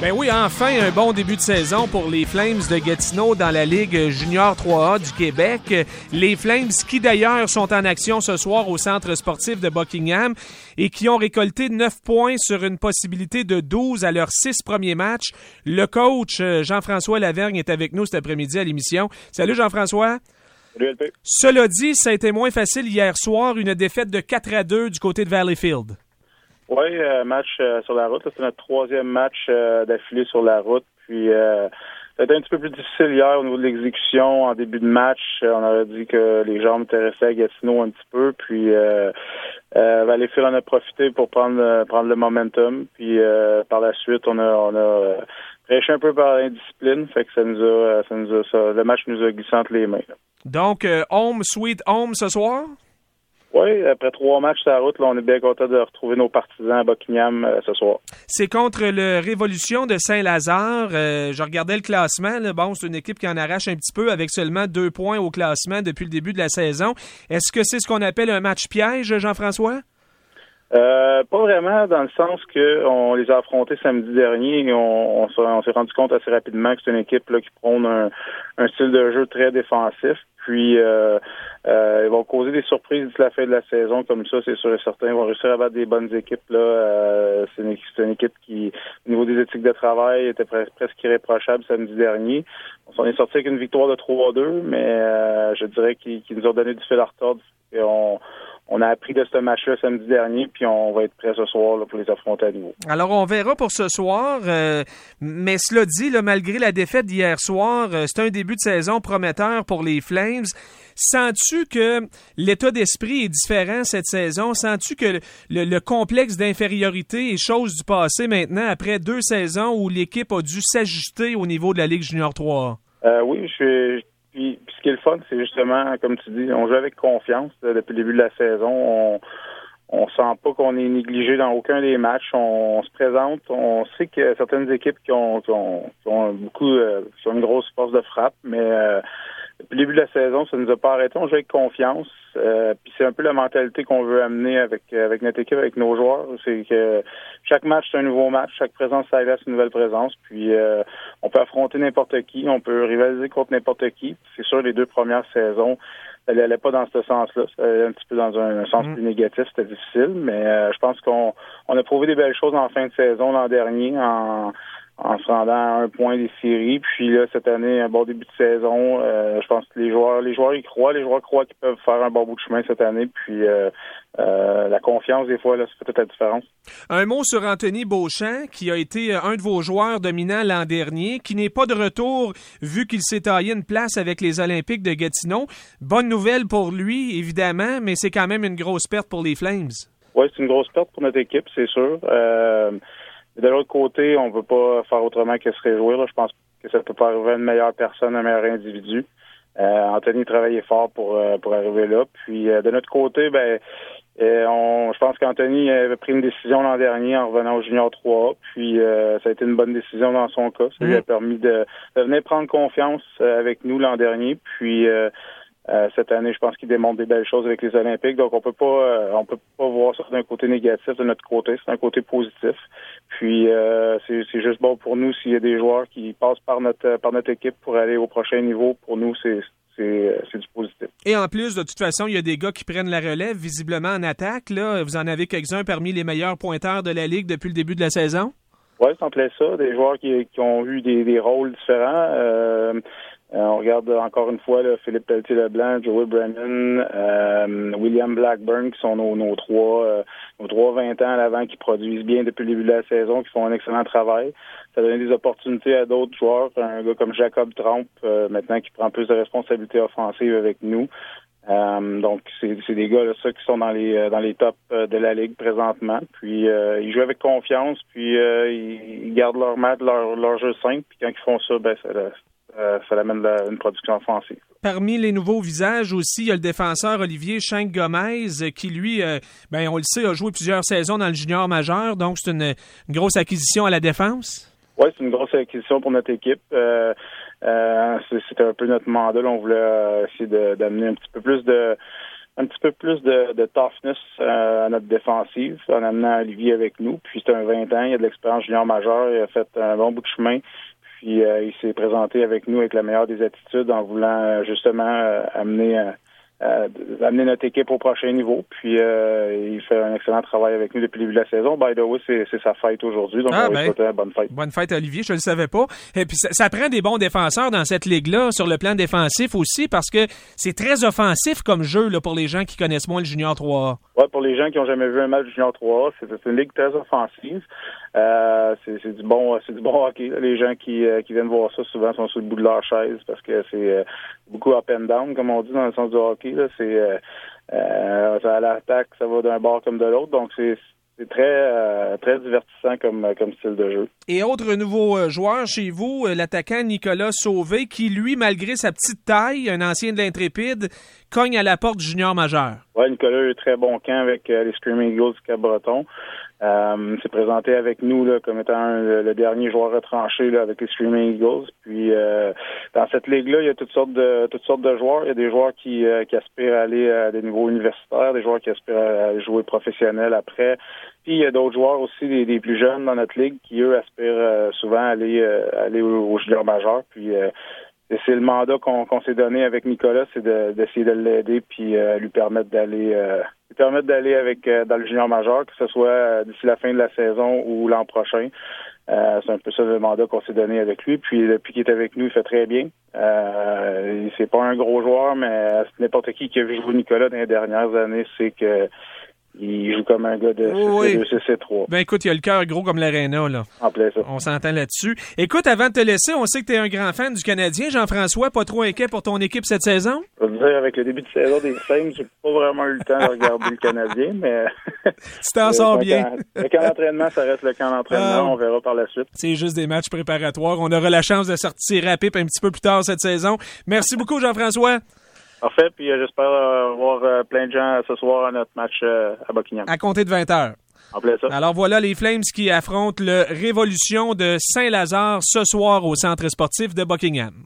Ben oui, enfin, un bon début de saison pour les Flames de Gatineau dans la Ligue junior 3A du Québec. Les Flames qui d'ailleurs sont en action ce soir au centre sportif de Buckingham et qui ont récolté 9 points sur une possibilité de 12 à leurs 6 premiers matchs. Le coach Jean-François Lavergne est avec nous cet après-midi à l'émission. Salut Jean-François. Salut LP. Cela dit, ça a été moins facile hier soir, une défaite de 4-2 du côté de Valleyfield. Oui, match sur la route. C'est notre 3e match d'affilée sur la route. Puis ça a été un petit peu plus difficile hier au niveau de l'exécution. En début de match, on aurait dit que les jambes étaient restées à Gatineau un petit peu. Puis Valleyfield en a profité pour prendre le momentum. Puis par la suite, on a prêché un peu par l'indiscipline. Fait que le match nous a glissé entre les mains. Là. Donc, home, sweet home ce soir? Oui, après 3 matchs sur la route, là, on est bien content de retrouver nos partisans à Buckingham ce soir. C'est contre le Révolution de Saint-Lazare. Je regardais le classement. Là. Bon, c'est une équipe qui en arrache un petit peu avec seulement 2 points au classement depuis le début de la saison. Est-ce que c'est ce qu'on appelle un match piège, Jean-François? Pas vraiment, dans le sens que on les a affrontés samedi dernier et on s'est rendu compte assez rapidement que c'est une équipe là, qui prône un style de jeu très défensif. Puis ils vont causer des surprises d'ici la fin de la saison, comme ça, c'est sûr et certain. Ils vont réussir à battre des bonnes équipes. Là, c'est une équipe qui, au niveau des éthiques de travail, était presque irréprochable samedi dernier. On est sorti avec une victoire de 3-2, mais je dirais qu'ils nous ont donné du fil à retordre. Et on a appris de ce match-là samedi dernier, puis on va être prêt ce soir là, pour les affronter à nouveau. Alors, on verra pour ce soir, mais cela dit, là, malgré la défaite d'hier soir, c'est un début de saison prometteur pour les Flames. Sens-tu que l'état d'esprit est différent cette saison? Sens-tu que le complexe d'infériorité est chose du passé maintenant, après 2 saisons où l'équipe a dû s'ajuster au niveau de la Ligue junior 3A? Oui, Puis ce qui est le fun, c'est justement, comme tu dis, on joue avec confiance depuis le début de la saison. On sent pas qu'on est négligé dans aucun des matchs. On se présente. On sait qu'il y a certaines équipes qui ont une grosse force de frappe, mais depuis le début de la saison, ça nous a pas arrêté. On joue avec confiance. Puis c'est un peu la mentalité qu'on veut amener avec notre équipe, avec nos joueurs. C'est que chaque match, c'est un nouveau match. Chaque présence, ça laisse une nouvelle présence. Puis on peut affronter n'importe qui. On peut rivaliser contre n'importe qui. C'est sûr, les 2 premières saisons, elle n'allait pas dans ce sens-là. Ça allait un petit peu dans un sens plus négatif. C'était difficile. Mais je pense qu'on a prouvé des belles choses en fin de saison l'an dernier en se rendant à 1 point des séries. Puis là, cette année, un bon début de saison. Je pense que les joueurs y croient. Les joueurs croient qu'ils peuvent faire un bon bout de chemin cette année. Puis la confiance, des fois, là, ça fait toute la différence. Un mot sur Anthony Beauchamp, qui a été un de vos joueurs dominants l'an dernier, qui n'est pas de retour vu qu'il s'est taillé une place avec les Olympiques de Gatineau. Bonne nouvelle pour lui, évidemment, mais c'est quand même une grosse perte pour les Flames. Oui, c'est une grosse perte pour notre équipe, c'est sûr. De l'autre côté, on ne peut pas faire autrement que se réjouir. Là. Je pense que ça peut pas arriver à une meilleure personne, un meilleur individu. Anthony travaillait fort pour arriver là. Puis de notre côté, je pense qu'Anthony avait pris une décision l'an dernier en revenant au Junior 3A. Puis ça a été une bonne décision dans son cas. Ça lui a permis de venir prendre confiance avec nous l'an dernier. Puis cette année, je pense qu'il démontre des belles choses avec les Olympiques. Donc, on peut pas voir ça d'un côté négatif de notre côté. C'est un côté positif. Puis, c'est juste bon pour nous s'il y a des joueurs qui passent par notre équipe pour aller au prochain niveau. Pour nous, c'est du positif. Et en plus, de toute façon, il y a des gars qui prennent la relève, visiblement en attaque. Là, vous en avez quelques-uns parmi les meilleurs pointeurs de la Ligue depuis le début de la saison? Oui, c'est en plein ça. Des joueurs qui ont eu des rôles différents. On regarde encore une fois là, Philippe Pelletier-Leblanc, Joey Brennan, William Blackburn, qui sont nos trois 20 ans à l'avant qui produisent bien depuis le début de la saison, qui font un excellent travail. Ça donne des opportunités à d'autres joueurs. Un gars comme Jacob Tromp, maintenant qui prend plus de responsabilités offensives avec nous. Donc c'est des gars là, ça qui sont dans les tops de la Ligue présentement. Puis ils jouent avec confiance, puis ils gardent leur match, leur jeu simple. Puis quand ils font ça, ça amène une production offensive. Parmi les nouveaux visages aussi, il y a le défenseur Olivier Schenck-Gomez qui, lui, on le sait, a joué plusieurs saisons dans le junior majeur. Donc, c'est une grosse acquisition à la défense. Oui, c'est une grosse acquisition pour notre équipe. C'était un peu notre mandat. Là, on voulait essayer d'amener un petit peu petit peu plus de toughness à notre défensive en amenant Olivier avec nous. Puis c'est un 20 ans, il a de l'expérience junior majeure, il a fait un bon bout de chemin. Puis il s'est présenté avec nous avec la meilleure des attitudes en voulant justement amener notre équipe au prochain niveau. Puis il fait un excellent travail avec nous depuis le début de la saison. By the way, c'est sa fête aujourd'hui, donc on va lui souhaiter une bonne fête. Bonne fête, Olivier, je ne le savais pas. Et puis ça prend des bons défenseurs dans cette ligue-là, sur le plan défensif aussi, parce que c'est très offensif comme jeu là, pour les gens qui connaissent moins le Junior 3A. Oui, pour les gens qui n'ont jamais vu un match du Junior 3A, c'est une ligue très offensive. C'est du bon hockey. Là. Les gens qui viennent voir ça souvent sont sur le bout de leur chaise parce que c'est beaucoup up and down, comme on dit dans le sens du hockey. Là. C'est ça à l'attaque, ça va d'un bord comme de l'autre. Donc c'est très divertissant comme style de jeu. Et autre nouveau joueur chez vous, l'attaquant Nicolas Sauvé, qui lui, malgré sa petite taille, un ancien de l'Intrépide, cogne à la porte du junior majeur. Oui, Nicolas a eu un très bon camp avec les Screaming Eagles du Cap-Breton. S'est présenté avec nous là, comme étant le dernier joueur retranché là, avec les Screaming Eagles. Puis dans cette ligue-là, il y a toutes sortes de joueurs. Il y a des joueurs qui aspirent à aller à des niveaux universitaires, des joueurs qui aspirent à jouer professionnel après. Puis il y a d'autres joueurs aussi, des plus jeunes dans notre ligue, qui eux aspirent souvent à aller au junior majeur. Puis c'est le mandat qu'on s'est donné avec Nicolas, c'est d'essayer de l'aider puis lui permettre d'aller avec dans le junior majeur, que ce soit d'ici la fin de la saison ou l'an prochain. C'est un peu ça le mandat qu'on s'est donné avec lui. Puis depuis qu'il est avec nous, il fait très bien. C'est pas un gros joueur, mais n'importe qui a vu jouer Nicolas dans les dernières années, c'est que il joue comme un gars de CC3. Ben écoute, il a le cœur gros comme l'aréna, là. En plein ça. On s'entend là-dessus. Écoute, avant de te laisser, on sait que tu es un grand fan du Canadien. Jean-François, pas trop inquiet pour ton équipe cette saison? Je veux dire, avec le début de saison des Flames, j'ai pas vraiment eu le temps de regarder le Canadien, mais... Tu t'en sors bien. Le camp d'entraînement, ça reste le camp d'entraînement. On verra par la suite. C'est juste des matchs préparatoires. On aura la chance de sortir à pipe un petit peu plus tard cette saison. Merci beaucoup, Jean-François. Parfait, puis j'espère voir plein de gens ce soir à notre match à Buckingham. À compter de 20h. En plein ça. Alors voilà les Flames qui affrontent le Révolution de Saint-Lazare ce soir au Centre sportif de Buckingham.